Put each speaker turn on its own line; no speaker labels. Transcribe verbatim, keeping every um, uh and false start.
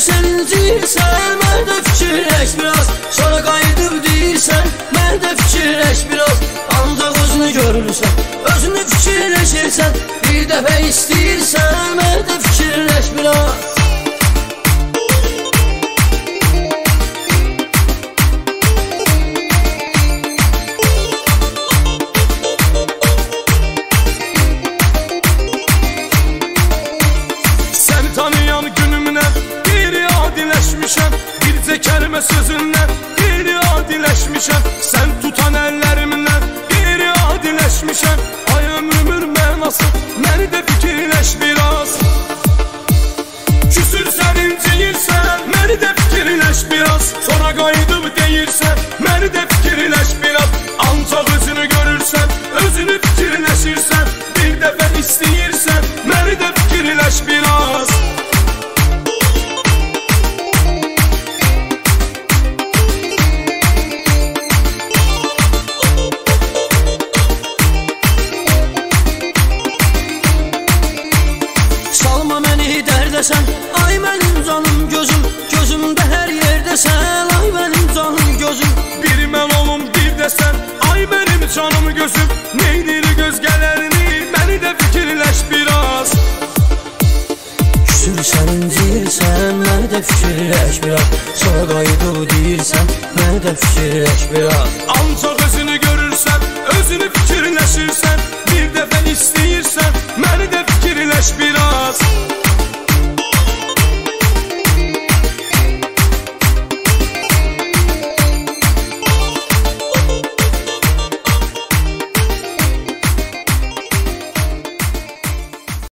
sən inciyirsən, mən də fikirləş biraz. Sonra qayıdıb deyirsən, mən də fikirləş biraz. Ancaq özünü görürsən, özünü fikirləşirsən. Bir dəfə istəyirsən, mən də fikirləş biraz.
Tanıyan günümlə qeyri adiləşmişəm. Bircə kəlmə sözündən qeyri adiləşmişəm. Sən tutan əllərimlə qeyri adiləşmişəm. Ay ömrümün mənası, məni də fikirləş biraz. Küsürsən, inciyirsən, məni də fikirləş biraz. Sonra qayıdıb deyirsən, məni də fikirləş biraz. Ancaq özünü görürsən, özünü fikirləşirsən. Bir dəfə istəyirsən, məni də fikirləş biraz.
Salma məni dərdəsən, ay mənim canım gözüm. Gözümdə hər yerdəsən, ay mənim canım gözüm.
Bir mən olum bir dəsən, ay mənim canım gözüm. Neynir gözgələrini, məni də fikirləş biraz.
Küsürsən, inciyirsən, məni də fikirləş biraz. Sonra qayıdıb deyirsən, məni də fikirləş biraz.
Ancaq özünü görürsən, özünü fikirləşirsən. Bir dəfə istəyirsən, məni də fikirləş biraz.